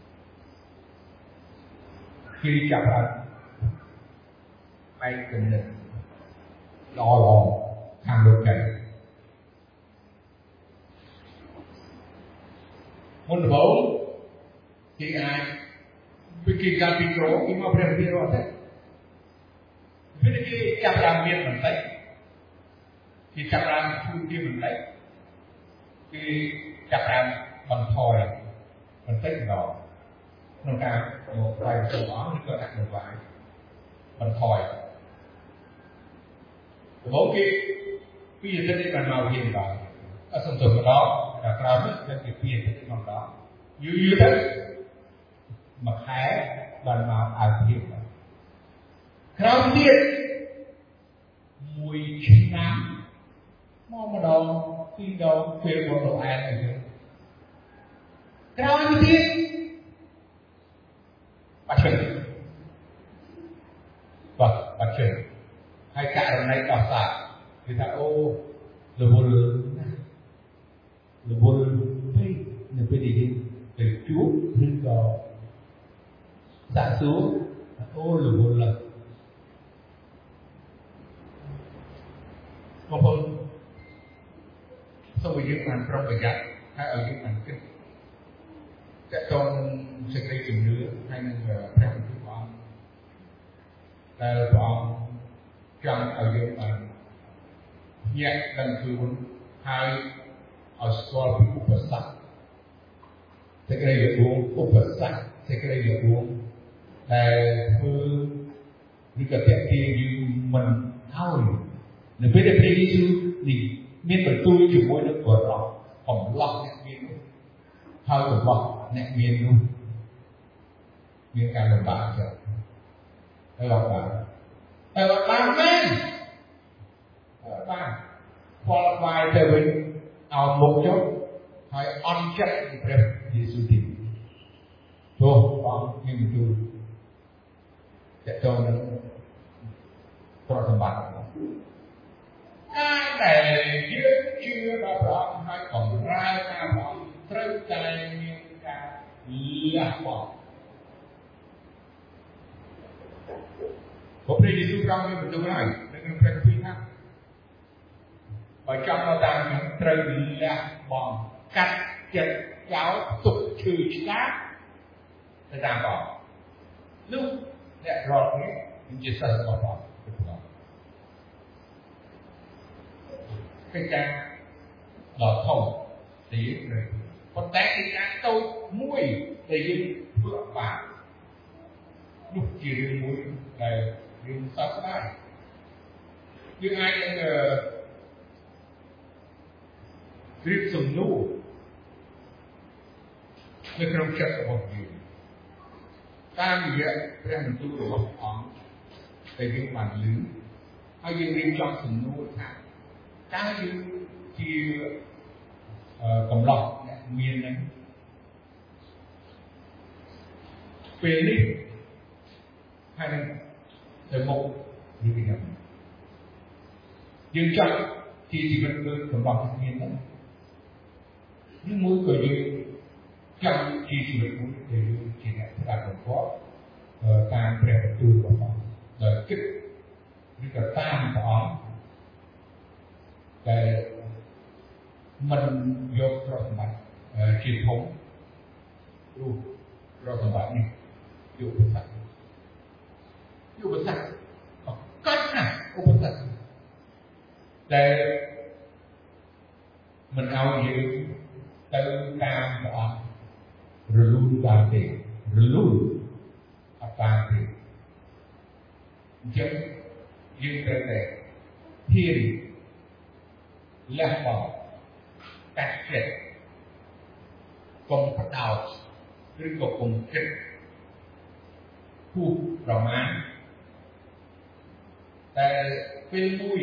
khi chặt ra bay tình định lo hàng được chạy môn bố khi ai bikin kapitro ima berhenti thế vì cái chặt làm miên mình thấy khi chặt làm thu kia mình thấy khi chặt làm bằng thòi mình thấy nó ca một vài số đó nó có đặt một vài bằng thòi bố kia bây giờ trên đây mình màu hiện vào ở sông trường đó là cao nhất trên cái phiên cái màu đó như thế mà khé bàn màu ảo hiểm cao tiết mùi chín nám mò mà đầu khi đầu phê bộ đồ ăn này cao tiết bà chuẩn vâng bà chuẩn hai cả lần này đào xạ thì ta ô là vô lớn là bây đi để chú hương cầu xạ xuống ô là vô lần một phần sau khi những màn trong bài giảng hay ở những màn kinh sẽ còn sẽ gây chừng nữa hay là theo một cái bọn là bọn trong ở những màn nhẹ lần thứ hai ở school bị úp vật sắc sẽ gây được uống úp vật sắc sẽ gây được uống là thư như cả tiệm tiền như mình thôi nếu biết được đây chứ thì miền bờ tôi chỉ mỗi nước của nó phòng lọc nhẹ miền luôn hơi của lọc nhẹ miền luôn miền càng đồng bạc chưa hay lọc bạc men bạc qua vài tờ bình ao một chút hay on check thì phải Giêsu tìm thôi bằng như mình tu sẽ cho nó cho thằng bạn cái này chưa đã rõ hay còn ra ra bỏ trâu tay miệng cả là bỏ có phải Giêsu trong như mình tu này nên phải quy khác và trong nó đang những trâu là bỏ cắt chặt giáo tục trừ sát để đảm bảo lúc để rõ nhé những chia sẻ bỏ cái trang đỏ thông tí rồi con té cái trang tôi mũi để yên vượng vào lúc chỉ riêng mũi này riêng sát lại nhưng ai đang រៀបសំណួរនៅក្នុងចិត្តរបស់យើងតាមរយៈព្រះបន្ទូលរបស់ព្រះអង្គដែលយើងបានឮហើយយើងរៀបចំសំណួរថាតើយើងជាកំឡោះអ្នកមាននឹងពេលនេះហើយនឹងទៅមុខនេះវិញយើងចង់ជាជីវិតដូចកំឡោះអ្នកមាននឹងឬមួយក៏យើងចង់ជាជីវិតមួយដែលយើងជាអ្នកស្ដាប់បង្គាប់តាមព្រះបន្ទូលរបស់ព្រះដោយគិតឬក៏តាមព្រះអង្គដែលមិនយកទ្រព្យសម្បត្តិជាធំព្រោះទ្រព្យសម្បត្តិនេះយកប្រសាទកាត់ណាឧបសគ្គដែលមិនឲ្យយើងទៅតាមព្រះអង្គរលូនបានទេរលូនអត់បានទេអញ្ចឹងយើងត្រូវតែហ៊ានលះបង់កាត់ចិត្តកុំបដោតឬក៏កុំគិតគូប្រមាណតែពេលមួយ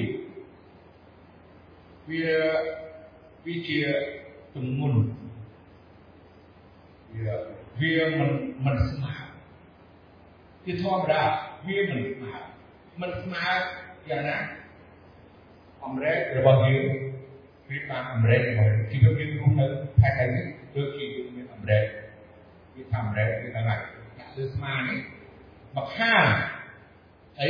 វាជាទម្ងន់វាមិនស្មើជាធម្មតាវាមិនស្មើយ៉ាងណាអមរែករបស់យើងវាបានអមរែករបស់ជីវិតយើងរស់នៅខែនេះដូចជាយើងមានអមរែកវាថាអមរែកវាថាណាដាក់លើស្មានេះមកខាងអី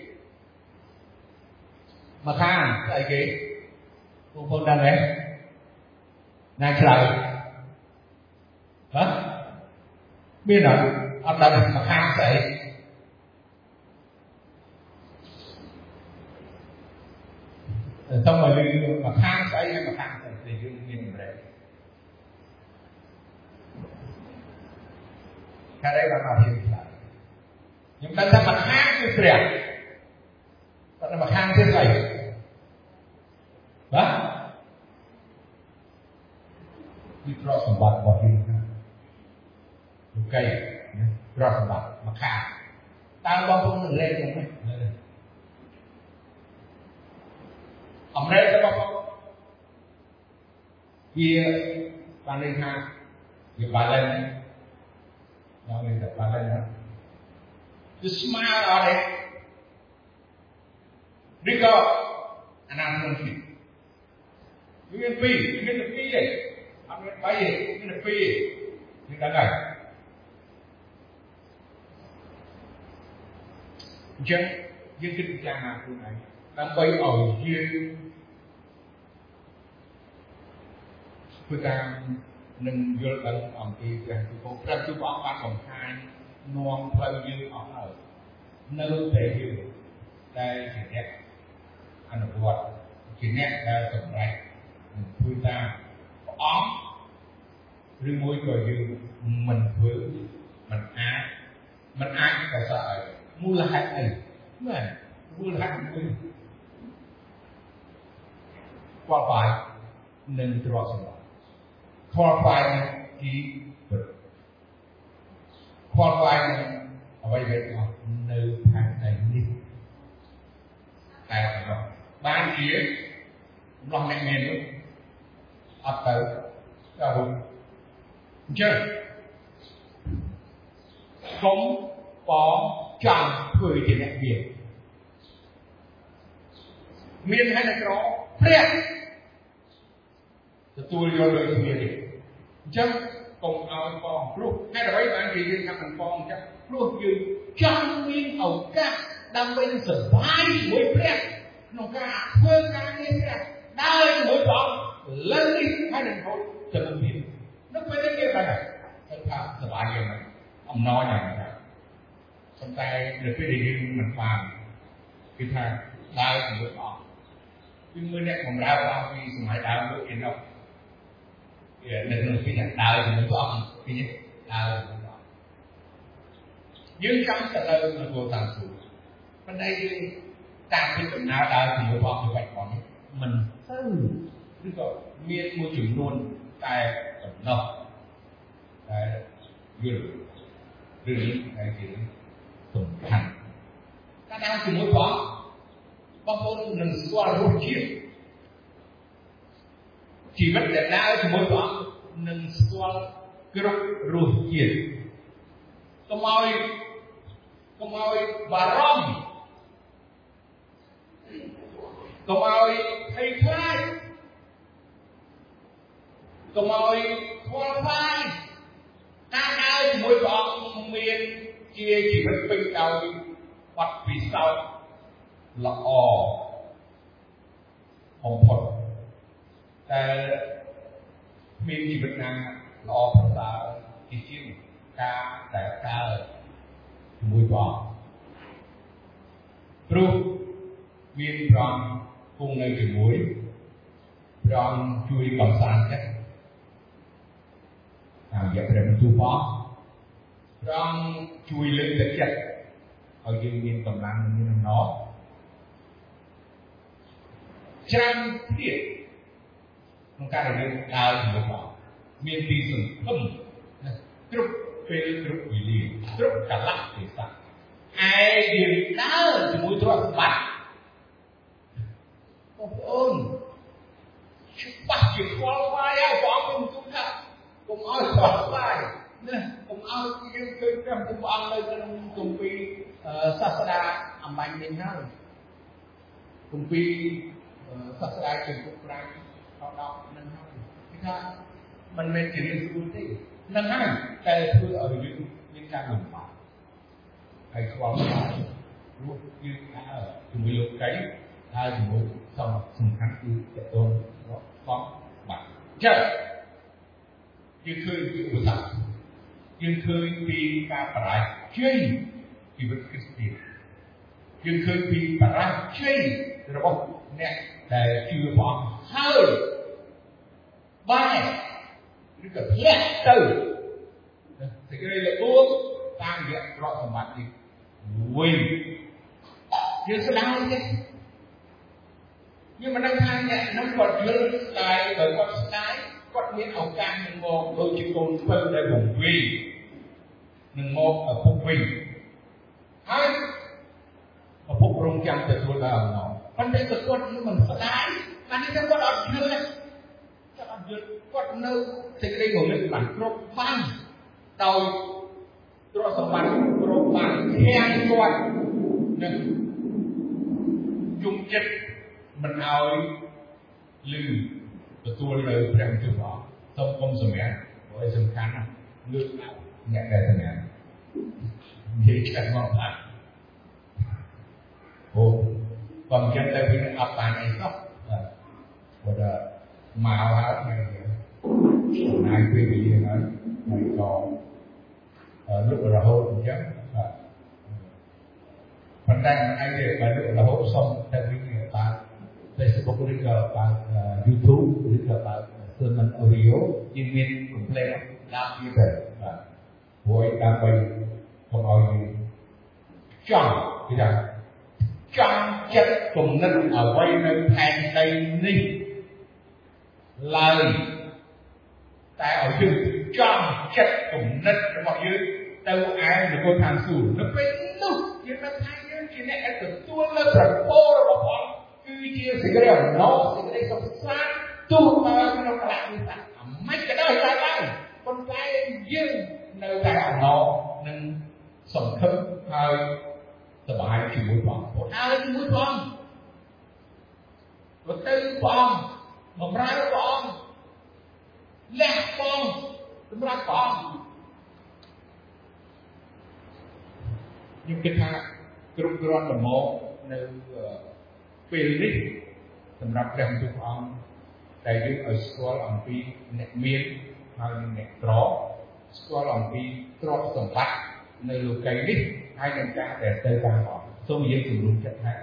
មកខាងស្អីគេបងប្អូនដឹងទេណាឆ្លើយហ៎មានអត់ដឹងមកខាងស្អីต้องมาลืมมาข้างใส่ให้มาข้างใส่ในเรื่องนี้อะไรแค่ได้มาเพียงแค่ยังตั้งแต่มาข้างคือเปลี่ยนตั้งแต่มาข้างคือใส่ฮะวิเคราะห์สมบัติบอกอยู่นะดูใกล้วิเคราะห์สมบัติมาข้างตามบางคนเล่นยังไงอเมริกาบอกវាបានន័យថាវា balance ដល់វាតែ balance ណាវាស្មើអត់ទេឬក៏អាណាមិនពីវាមានពីរមានតែពីរទេអត់មាន3ទេមានតែពីរនេះដឹងហើយអញ្ចឹងយើងគិតពិចារណាខ្លួនឯងដើម្បីឲ្យយើងធ្វើការនឹងយល់ដឹងអំពីព្រះទូលព្រះទូលព្រះអង្គបានបង្ហាញនាំផ្លូវយើងអស់ហើយនៅតែយើងដែលជាអ្នកអនុវត្តជាអ្នកដែលសម្រេចធ្វើតាមព្រះអង្គឬមួយក៏យើងមិនធ្វើមិនអាចក៏ស្អីមូលហេតុអីមែនមូលហេតុមួយខ្វល់បាយនឹងទ្រព្យសម្បត្តិខ្វល់បាយនឹងទីពិតខ្វល់បាយនឹងអ្វីៗអស់នៅខាងតែនេះតែបានជាម្លោះអ្នកមាននោះអត់ទៅដល់អញ្ចឹងកុំបងចង់ធ្វើជាអ្នកមានហើយនៅក្រព្រះទទួលយកដោយគ្នាទេអញ្ចឹងកុំឲ្យបងព្រោះហេតុអ្វីបានជាយើងថាមិនបងអញ្ចឹងព្រោះយើងចង់មានឱកាសដើម្បីនឹងសប្បាយជាមួយព្រះក្នុងការធ្វើការងារព្រះដើរជាមួយព្រះលើនេះហើយនឹងហូតទៅមុខទៀតនៅពេលនេះគេបានថាសប្បាយយ៉ាងណាអំណរយ៉ាងណាប៉ុន្តែនៅពេលដែលយើងមិនបានគឺថាដើរជាមួយព្រះពីមើលអ្នកបម្រើព្រះអង្គពីសម័យដើមដូចគេនោះនៅក្នុងពីអ្នកដើរជាមួយព្រះអង្គពីនេះដើរជាមួយព្រះអង្គយើងចង់ទៅលើនគរតាមសួគ៌ប៉ុន្តែយើងតាមពីដំណើរដើរជាមួយព្រះអង្គទៅបច្ចុប្បន្ននេះមិនទៅឬក៏មានមួយចំនួនតែដំណោះតែយល់រឿងនេះតែជាសំខាន់កាលណាជាមួយព្រះបងប្អូននឹងស្គាល់រសជាតិជីវិតដែលដើរជាមួយព្រះនឹងស្គាល់គ្រប់រសជាតិកុំឲ្យបារម្ភកុំឲ្យភ័យខ្លាចកុំឲ្យខ្វល់ខ្វាយការដើរជាមួយព្រះអង្គមានជាជីវិតពេញដោយបទពិសោធន៍ល្អបំផុតតែមានជីវិតណាល្អប្រសើរជាងការដែលដើរជាមួយព្រះអង្គព្រោះមានព្រះអង្គគង់នៅជាមួយព្រះអង្គជួយកំសាន្តចិត្តតាមរយៈព្រះបន្ទូលព្រះអង្គជួយលើកទឹកចិត្តឲ្យយើងមានកម្លាំងមានអំណរច្រើនទៀតក្នុងការដែលយើងដើរជាមួយព្រះមានទីសង្ឃឹមគ្រប់ពេលគ្រប់វេលាគ្រប់កលៈទេសៈហើយយើងដើរជាមួយទ្រព្យសម្បត្តិបងប្អូនច្បាស់ជាខ្វល់ខ្វាយហើយព្រះអង្គមានទូលថាកុំឲ្យខ្វល់ខ្វាយណាកុំឲ្យយើងឃើញព្រះអង្គនៅក្នុងគម្ពីរសាស្ត្រាអំបញ្ញនេះហើយគម្ពីរសាស្ត្រាជំពូក5ខ10នឹងហើយគឺថាមិនមែនជារឿងស្រួលទេនឹងហើយតែធ្វើឲ្យយើងមានការលំបាកហើយខ្វល់ខ្វាយព្រោះយើងដើរជាមួយលោកកៃហើយជាមួយសំខាន់គឺតកូនរបស់បាទចា៎យើងឃើញពីឧបសគ្គយើងឃើញពីការបរាជ័យជីវិតគ្រីស្ទានយើងឃើញពីបរាជ័យរបស់អ្នកដែលជឿព្រះអង្គហើយបែរឬក៏ធ្លាក់ទៅសេចក្តីល្បួងតាមរយៈទ្រព្យសម្បត្តិនេះវិញយើងស្ដាយទេយើងមិនដឹងថាអ្នកនឹងគាត់យល់ស្ដាយបើគាត់ស្ដាយគាត់មានឱកាសនឹងមកដូចជាកូនធ្វើដែលវង្វេងនឹងមកឪពុកវិញហើយឪពុករងចាំទទួលដល់អំណរប៉ុន្តែគាត់មិនស្ដាយអានេះគាត់អត់យល់ទេគាត់អត់យល់គាត់នៅសេចក្តីងងឹតបានគ្រប់បានដោយទ្រព្យសម្បត្តិគ្រប់បានធាងគាត់នឹងជុំចិត្តមិនឲ្យលឺទទួលនៅព្រះបន្ទូលព្រះសូមកុំសម្រាប់ព្រោះសំខាន់ណាស់លើកឡើងអ្នកដែលសម្រាប់និយាយឆ្កាត់មកថាអូបំចិត្តតែវាអត់បានអីសោះគាត់មកហើយហើយពេលវេលាហើយក៏លុបរហូតអញ្ចឹងប៉ុន្តែមិនអាចទេបើលុបរហូតសុំតែវិញបាទ Facebook ឬក៏បាទ YouTube ឬក៏បាទ Sermon Audio យើងមាន complaint ដាក់ទៀតទៅបាទព្រោះដើម្បីកុំឲ្យចង់គេថាចង់ចិត្តគំនិតអ្វីនៅផែនដីនេះឡើយតែឲ្យយើងចង់ចិត្តគំនិតរបស់យើងទៅឯនគរឋានសួគ៌នៅពេលនោះយើងនឹងថាយើងជាអ្នកដែលទទួលនៅប្រពោរបស់ព្រះគឺជាសេចក្តីអំណរសេចក្តីសុខសាន្តទោះបើក្នុងកលៈនេះថាមិនក៏ដោយតែដែរប៉ុន្តែយើងនៅតែអំណរនិងសង្ឃឹមហើយសប្បាយជាមួយព្រះអង្គហើយជាមួយព្រះអង្គទៅព្រះអង្គបម្រើព្រះអង្គលះបង់សម្រាប់ព្រះអង្គខ្ញុំគិតថាគ្រប់គ្រាន់តែមកនៅពេលនេះសម្រាប់ព្រះបន្ទូលព្រះអង្គតែយើងឲ្យស្គាល់អំពីអ្នកមានហើយអ្នកក្រស្គាល់អំពីទ្រព្យសម្បត្តិនៅលោកីនេះហើយនឹងការដែលទៅតាមព្រះសូមយើងជំរុញចិត្តថា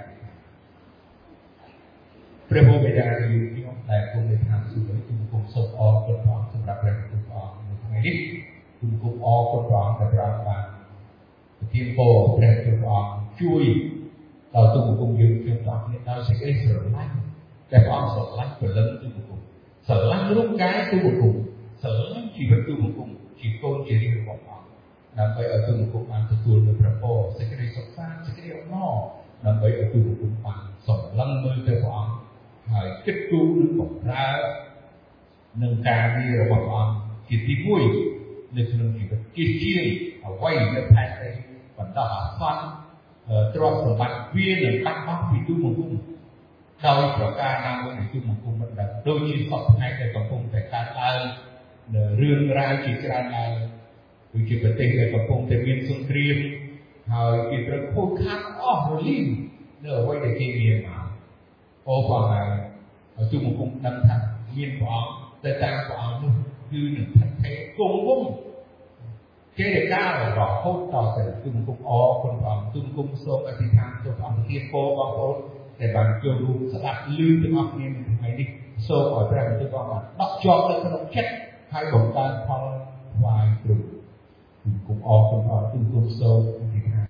ព្រះបិតាយើងខ្ញុំដែលគង់នៅឋានសួគ៌គុំគុំសូមអរគុណព្រះសម្រាប់ព្រះបន្ទូលព្រះអង្គនៅថ្ងៃនេះគុំគុំអរគុណព្រះដែលព្រះបានប្រទានពរព្រះបន្ទូលព្រះអង្គជួយដល់ទុកគុំយើងខ្ញុំទាំងគ្នាដោយសេចក្តីស្រឡាញ់តែព្រះអង្គស្រឡាញ់ព្រលឹងទុកគុំ sở lăng lúc cái tu một cùng sở lăng chỉ với tu một cùng chỉ tôn chỉ đi được một họ nằm vậy ở tu một cùng bạn thực tuôn đượcประโปsẽ cái này sọc xa sẽ cái này nó nằm vậy ở tu một cùng bạn sở lăng nơi tới họហើយគិតគូរនឹងបំរើនឹងការងាររបស់ព្រះអង្គជាទីមួយនៅក្នុងជីវិតជាជាងអ្វីនៅផែនដីបណ្ដោះអាសន្នទ្រព្យសម្បត្តិវានឹងបាត់បង់ពីទូមង្គមដោយប្រការណាមួយនៃទូមង្គមមិនដឹងដូចជាសពថ្ងៃដែលកំពុងតែកើតឡើងនៅរឿងរ៉ាវជាច្រើនឡើងដូចជាប្រទេសដែលកំពុងតែមានសង្គ្រាមហើយគេត្រូវខូចខាតអស់រលីងនៅអ្វីដែលគេមានមកអូបងហើយទូមង្គមដឹងថាមានព្រះអង្គតែតាមព្រះអង្គនោះគឺនឹងថិតថេរគង់វង្សគេដែលការរហូតដល់ទៅទូមង្គមអរគុណព្រះអង្គទូមង្គមសូមអធិដ្ឋានទៅព្រះអង្គទានពរបងប្អូនដែលបានចូលរួមស្ដាប់ឮទាំងអស់គ្នានៅថ្ងៃនេះសូមឲ្យព្រះបន្ទូលព្រះអង្គដកជាប់នៅក្នុងចិត្តហើយបង្កើនផលថ្វាយទ្រង់ទូមង្គមអរគុណព្រះអង្គទូមង្គមសូមអធិដ្ឋាន